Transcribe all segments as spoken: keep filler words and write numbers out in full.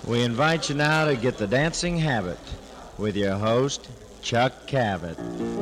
We invite you now to get the dancing habit with your host, Chuck Cavett.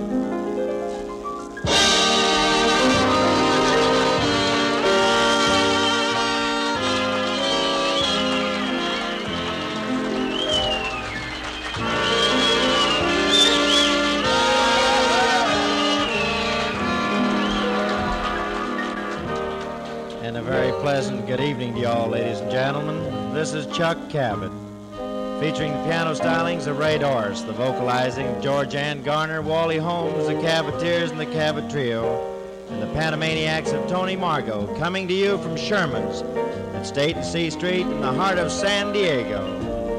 And a very pleasant good evening to y'all, ladies and gentlemen. This is Chuck Cavett, featuring the piano stylings of Ray Doris, the vocalizing of George Ann Garner, Wally Holmes, the Caveteers and the Cavett Trio, and the Panamaniacs of Tony Margot, coming to you from Sherman's at State and C Street in the heart of San Diego.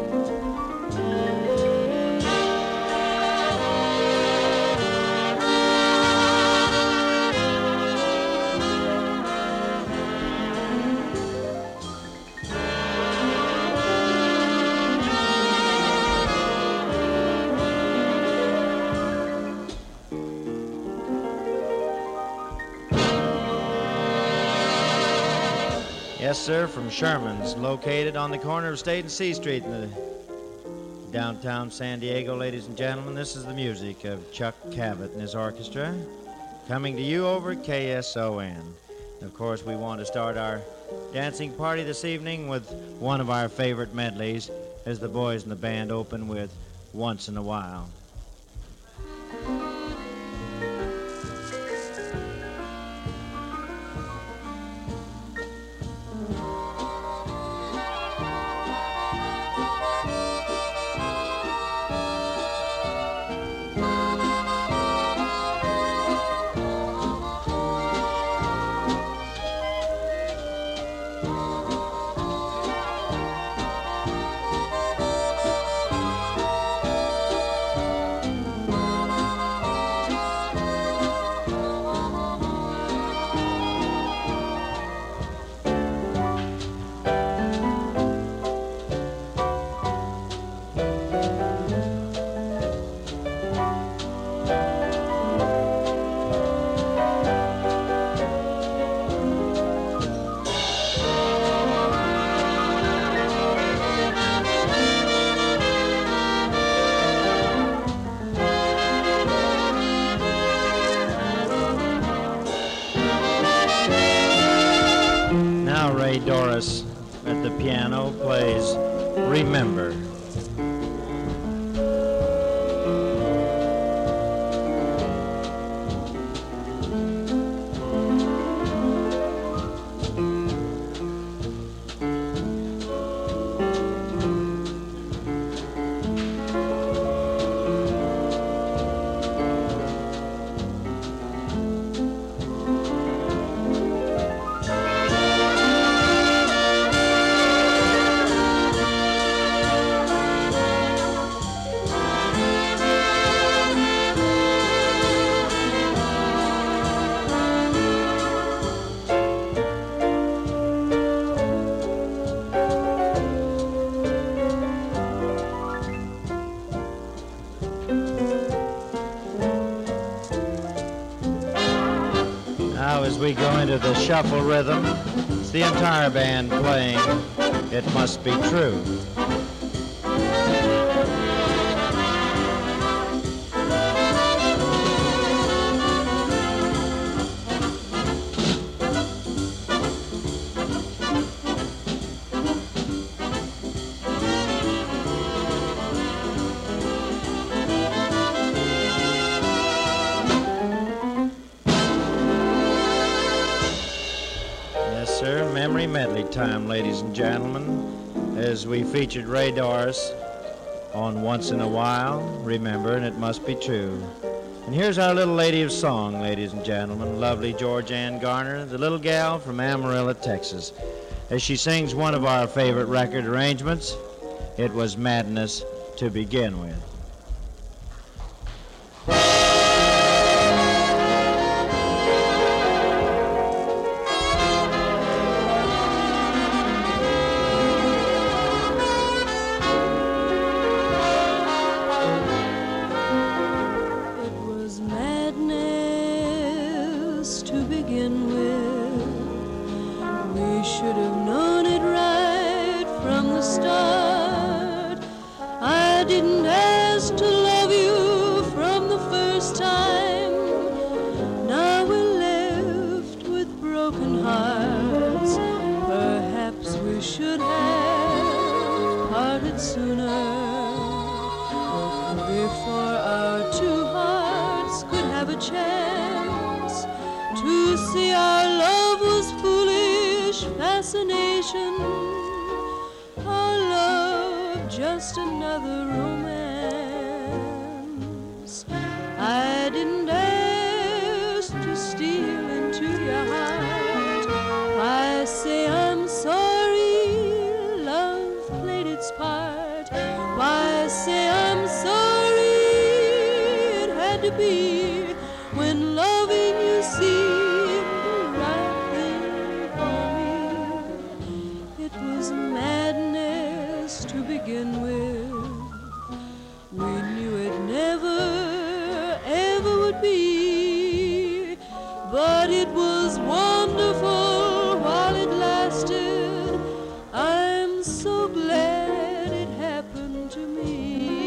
Yes, sir, from Sherman's, located on the corner of State and C Street in the downtown San Diego, ladies and gentlemen. This is the music of Chuck Cavett and his orchestra, coming to you over at K S O N. Of course, we want to start our dancing party this evening with one of our favorite medleys, as the boys in the band open with Once in a While. Ray Doris at the piano plays Remember. As we go into the shuffle rhythm, it's the entire band playing It Must Be True. Memory medley time, ladies and gentlemen, as we featured Ray Doris on Once in a While, Remember, and It Must Be True. And here's our little lady of song, ladies and gentlemen, lovely George Ann Garner, the little gal from Amarillo, Texas, as she sings one of our favorite record arrangements, It Was Madness to Begin With. Should have known it right from the start. parted sooner, before our two hearts could have a chance to see our love was foolish fascination, our love just another romance. I didn't ask to steal into your heart. I say I'm sorry, love played its part. Why say I'm sorry, it had to be when loving you seemed the right thing for me. It was madness to begin with. We knew it never, ever would be, but it was wonderful while it lasted. I'm so glad it happened to me.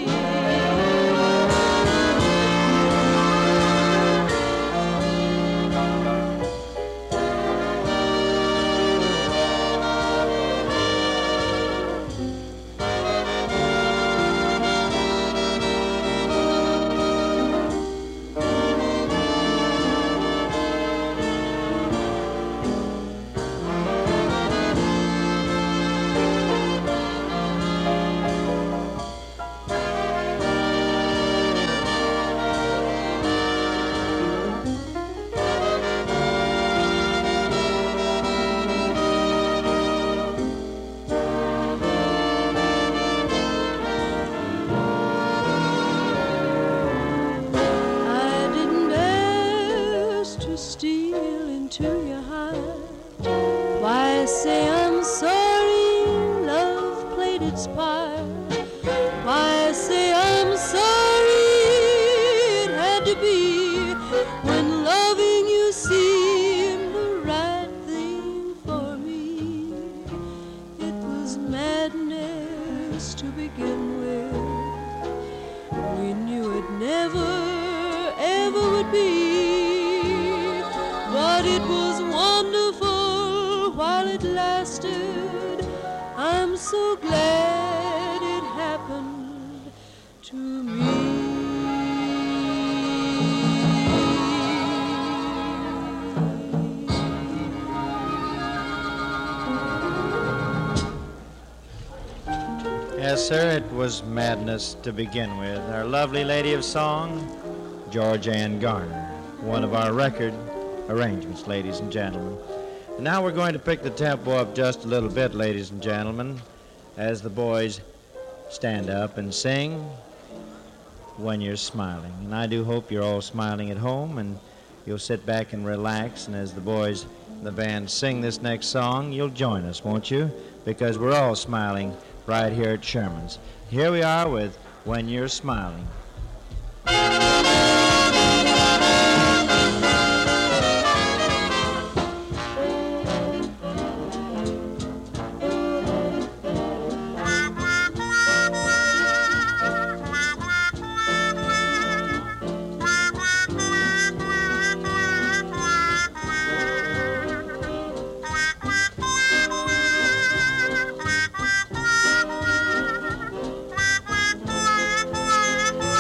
Steal into your heart. Why say I'm sorry, love played its part. Why say I'm sorry, it had to be when loving you seemed the right thing for me. It was madness to begin with. We knew it never, ever would be, but it was wonderful while it lasted. I'm so glad it happened to me. Yes, sir, it was madness to begin with. Our lovely lady of song, George Ann Garner, one of our record arrangements, ladies and gentlemen. And now we're going to pick the tempo up just a little bit, ladies and gentlemen, as the boys stand up and sing When You're Smiling. And I do hope you're all smiling at home and you'll sit back and relax, and as the boys in the band sing this next song, you'll join us, won't you? Because we're all smiling right here at Sherman's. Here we are with When You're Smiling. Thank you.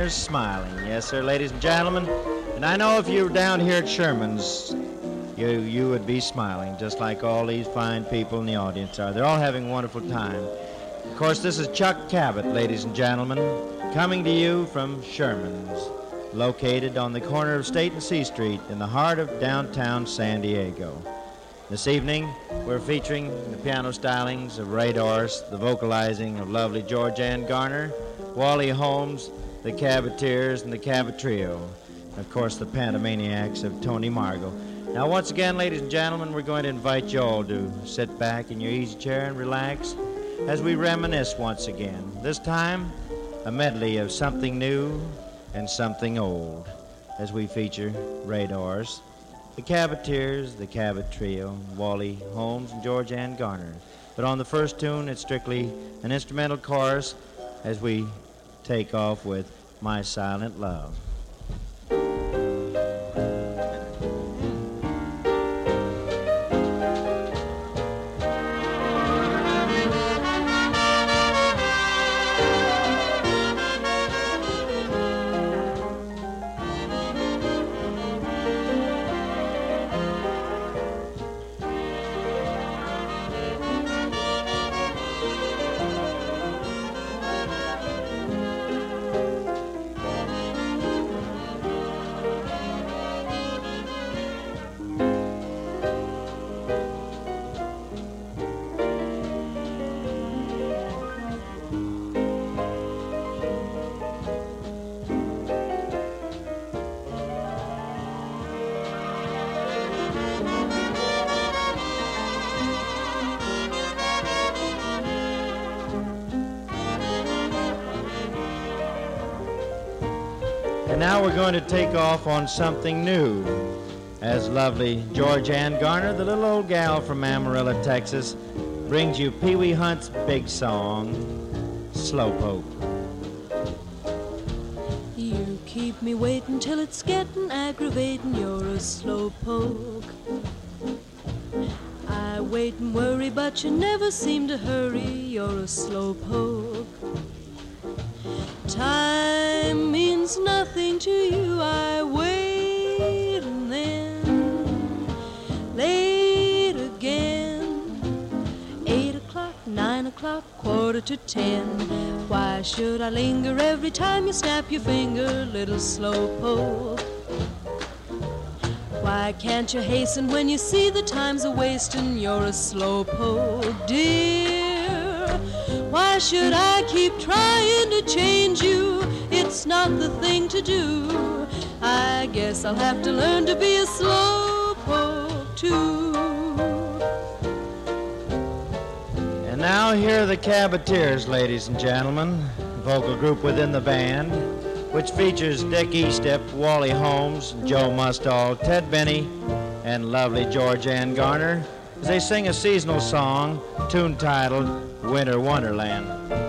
you're smiling. Yes, sir, ladies and gentlemen. And I know if you were down here at Sherman's, you you would be smiling, just like all these fine people in the audience are. They're all having a wonderful time. Of course, this is Chuck Cabot, ladies and gentlemen, coming to you from Sherman's, located on the corner of State and C Street in the heart of downtown San Diego. This evening, we're featuring the piano stylings of Ray Doris, the vocalizing of lovely George Ann Garner, Wally Holmes, the Caboteers, and the Cabot Trio, and of course the Pantomaniacs of Tony Margot. Now, once again, ladies and gentlemen, we're going to invite you all to sit back in your easy chair and relax as we reminisce once again. This time, a medley of something new and something old, as we feature Ray Doris, the Caboteers, the Cabot Trio, Wally Holmes, and George Ann Garner. But on the first tune, it's strictly an instrumental chorus as we take off with My Silent Love. And now we're going to take off on something new, as lovely George Ann Garner, the little old gal from Amarillo, Texas, brings you Pee Wee Hunt's big song, Slowpoke. You keep me waiting till it's getting aggravating, you're a slowpoke. I wait and worry, but you never seem to hurry, you're a slowpoke. Time means nothing to you, I wait and then late again. Eight o'clock, nine o'clock, quarter to ten. Why should I linger every time you snap your finger, little slowpoke? Why can't you hasten when you see the time's a-wasting, you're a slowpoke, dear? Why should I keep trying to change you? It's not the thing to do. I guess I'll have to learn to be a slowpoke too. And now here are the Caboteers, ladies and gentlemen, vocal group within the band, which features Dick Eastep, Wally Holmes, Joe Mustall, Ted Benny, and lovely George Ann Garner, as they sing a seasonal song, tune titled Winter Wonderland.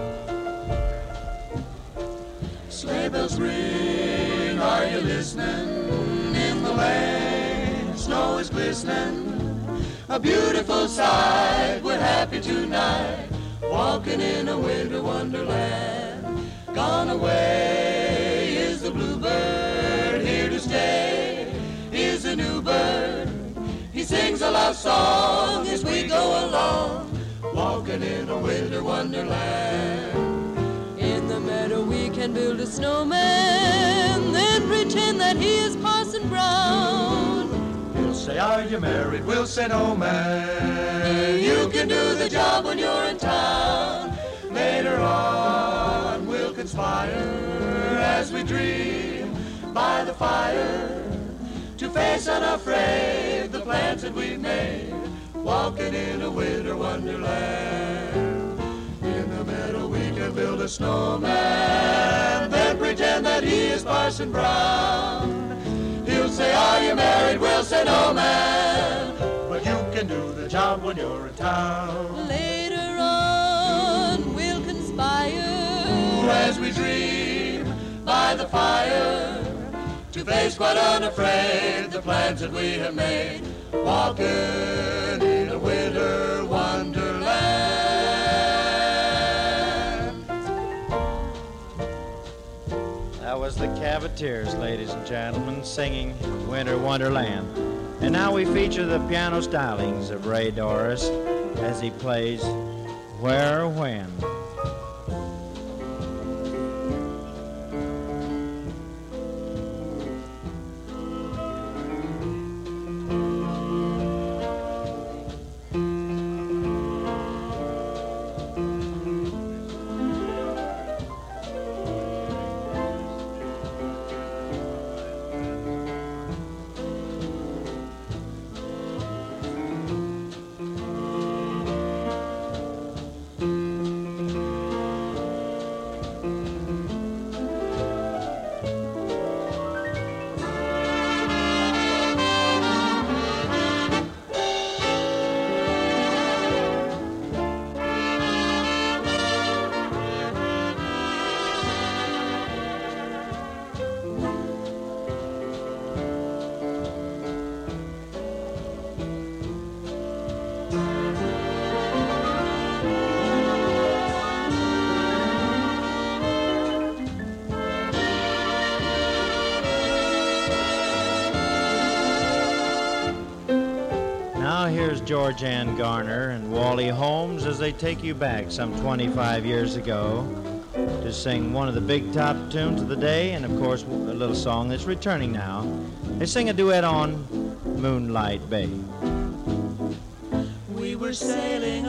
Sleigh bells ring, are you listening? In the lane, snow is glistening. A beautiful sight, we're happy tonight, walking in a winter wonderland. Gone away is the bluebird, here to stay is a new bird. He sings a love song as we go along, walking in a winter wonderland. In the meadow we can build a snowman, then pretend that he is Parson Brown. He'll say, are you married? We'll say, no, man. You can do the job when you're in town. Later on we'll conspire as we dream by the fire to face unafraid the plans that we've made, walking in a winter wonderland. In the meadow we can build a snowman, then pretend that he is Parson Brown. He'll say, are you married? We'll say, no, man. But you can do the job when you're in town. Later on we'll conspire As we dream by the fire to face quite unafraid the plans that we have made, walking in a winter wonderland. That was Caboteers, ladies and gentlemen, singing Winter Wonderland. And now we feature the piano stylings of Ray Doris as he plays Where or When. Here's George Ann Garner and Wally Holmes as they take you back some twenty-five years ago to sing one of the big top tunes of the day, and of course a little song that's returning now. They sing a duet on Moonlight Bay. We were sailing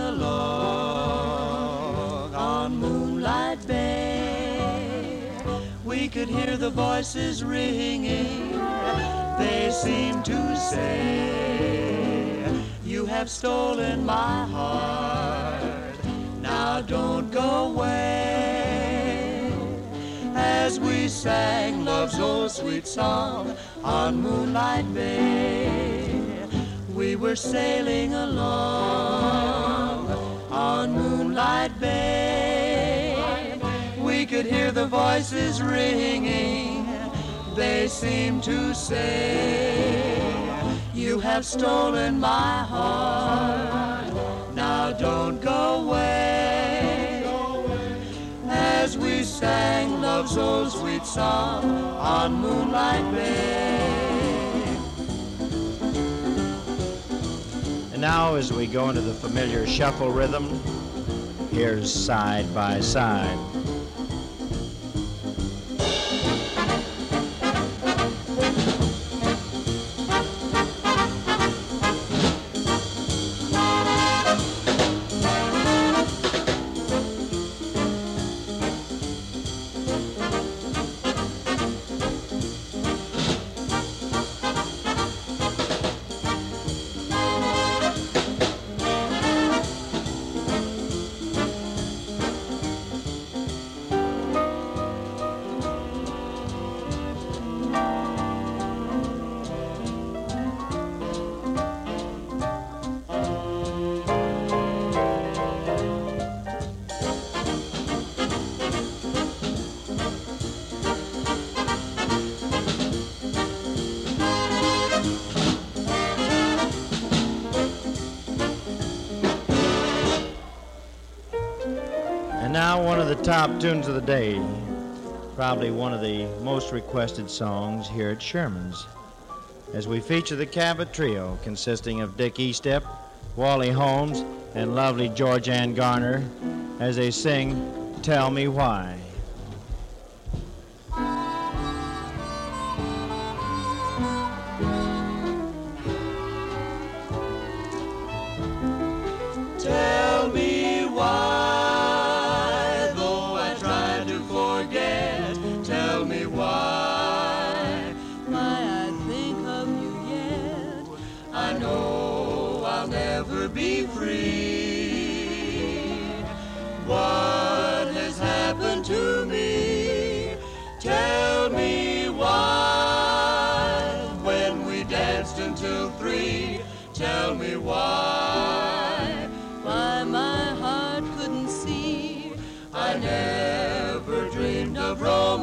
along on Moonlight Bay. We could hear the voices ringing. They seemed to say, you have stolen my heart, now don't go away. As we sang love's old sweet song on Moonlight Bay, we were sailing along on Moonlight Bay. We could hear the voices ringing, they seemed to say, you have stolen my heart, now don't go away. As we sang love's old sweet song on Moonlight Bay. And now as we go into the familiar shuffle rhythm, here's Side by Side. Now one of the top tunes of the day, probably one of the most requested songs here at Sherman's, as we feature the Cabot Trio consisting of Dick Eastep, Wally Holmes, and lovely George Ann Garner as they sing Tell Me Why. Tell me why. Be free. What has happened to me? Tell me why. When we danced until three, tell me why. Why my heart couldn't see. I never dreamed of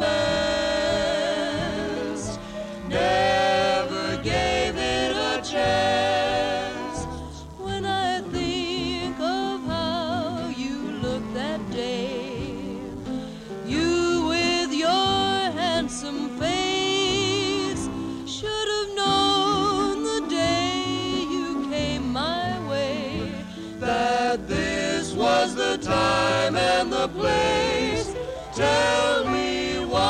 romance. Never gave it a chance. Some face was the time and the place. Tell me why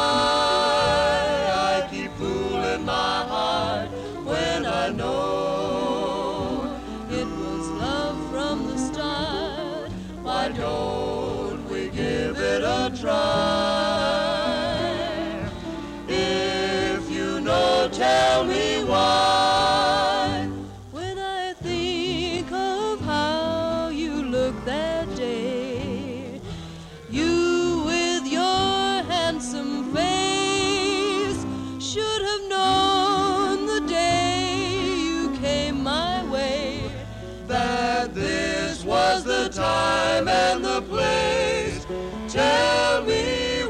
I keep fooling my heart when I know it was love from the start. Why don't we give it a try? If you know, tell me why. When I think of how you looked that day, you with your handsome face should have known the day you came my way that this was the time and the place. Tell me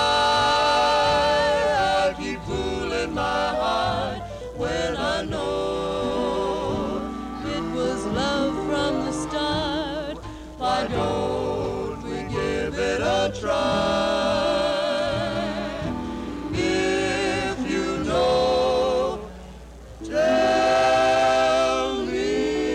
why I keep fooling my heart when I know it was love from the start. Why don't we give it a try? If you know, tell me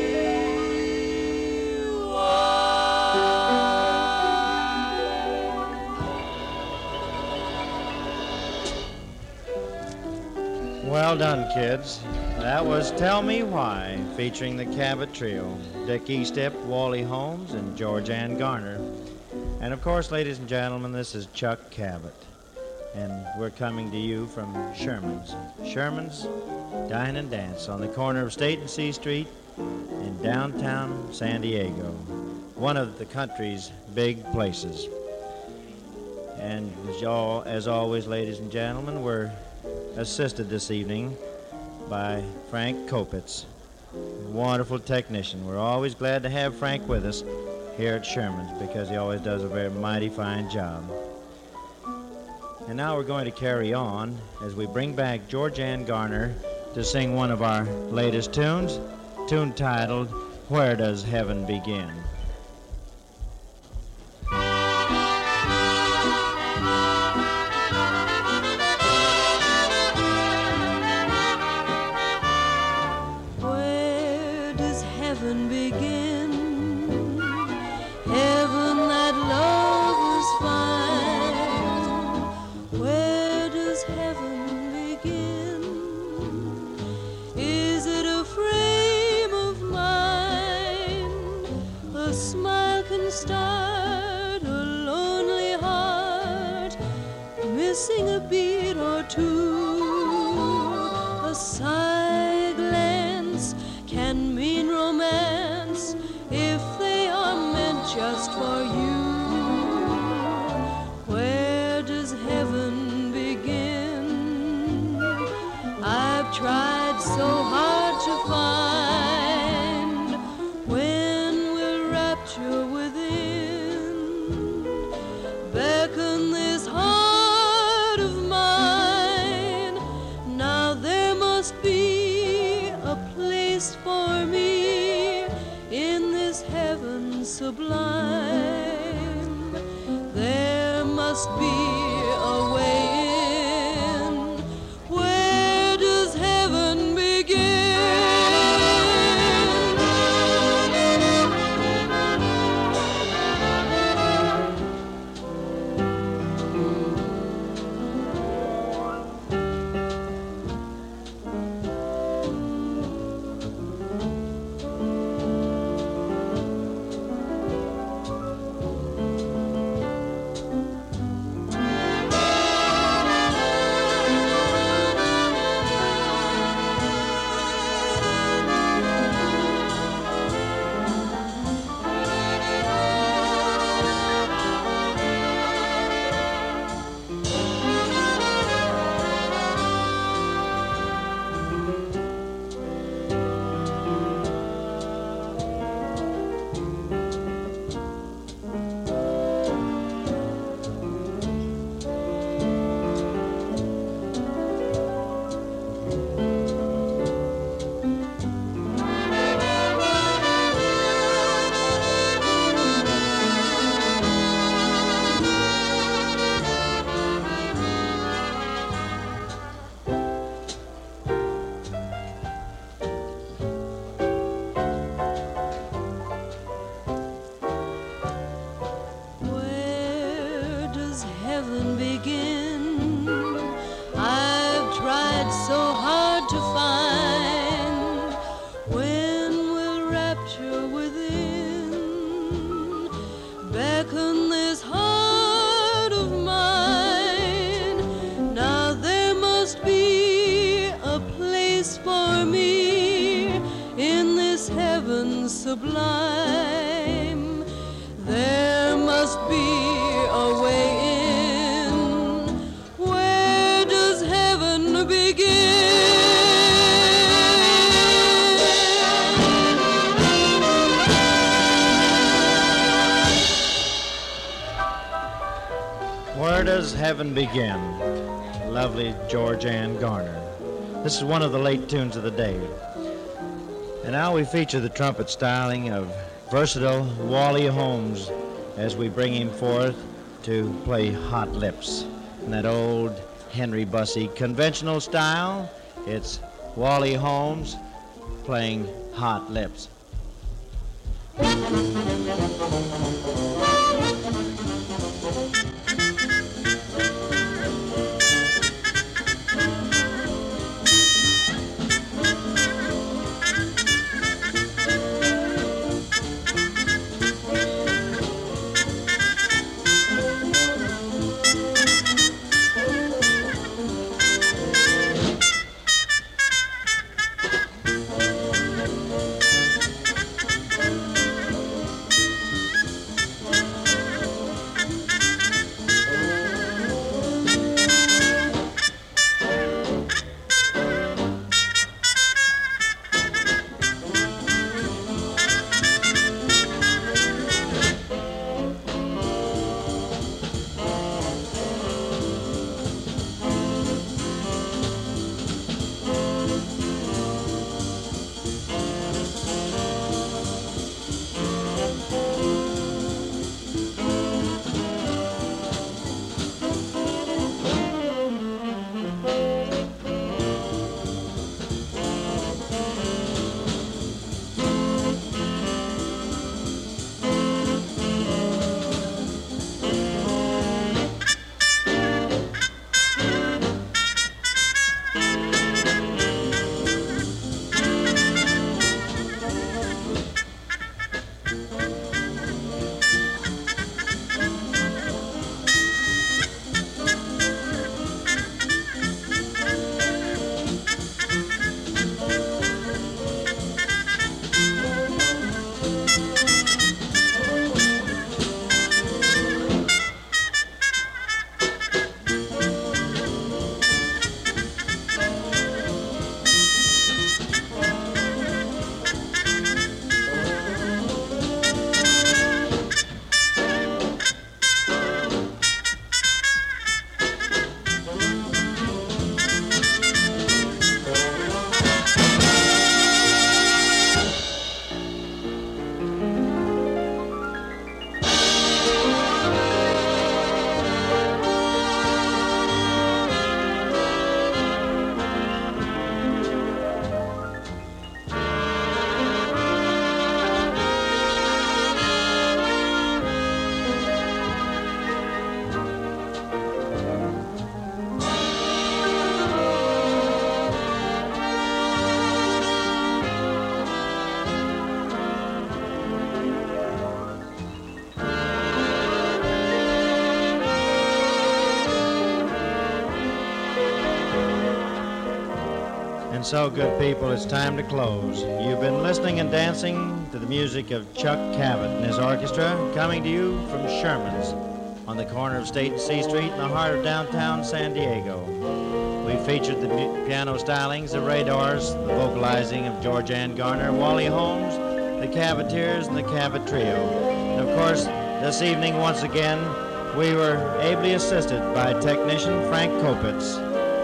Well done, kids. That was Tell Me Why, featuring the Cabot Trio, Dick Eastep, Wally Holmes, and George Ann Garner. And of course, ladies and gentlemen, this is Chuck Cabot. And we're coming to you from Sherman's. Sherman's Dine and Dance on the corner of State and C Street in downtown San Diego, one of the country's big places. And as, y'all, as always, ladies and gentlemen, we're assisted this evening by Frank Kopitz, a wonderful technician. We're always glad to have Frank with us here at Sherman's because he always does a very mighty fine job. And now we're going to carry on as we bring back George Ann Garner to sing one of our latest tunes, tune titled, Where Does Heaven Begin? Where does heaven begin? Heaven that lovers find. Where does heaven begin? Is it a frame of mind? A smile can start a lonely heart, missing a beat or two. A side glance can mean romance if they are meant just for you. Where does heaven begin? I've tried so hard to find. When will rapture within beckon this heart of mine? Now there must be a place for me in this heaven sublime. There must be a way in. Where does heaven begin? this heaven sublime, there must be a way in. Where does heaven begin? Where does heaven begin? Lovely George Ann Garner. This is one of the late tunes of the day. And now we feature the trumpet styling of versatile Wally Holmes as we bring him forth to play Hot Lips. In that old Henry Bussey conventional style, it's Wally Holmes playing Hot Lips. And so, good people, it's time to close. You've been listening and dancing to the music of Chuck Cavett and his orchestra, coming to you from Sherman's on the corner of State and C Street in the heart of downtown San Diego. We featured the mu- piano stylings, the radars, the vocalizing of George Ann Garner, Wally Holmes, the Caveteers, and the Cavett Trio. And of course, this evening, once again, we were ably assisted by technician Frank Kopitz.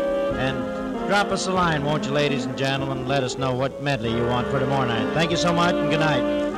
And drop us a line, won't you, ladies and gentlemen? Let us know what medley you want for tomorrow night. Thank you so much, and good night.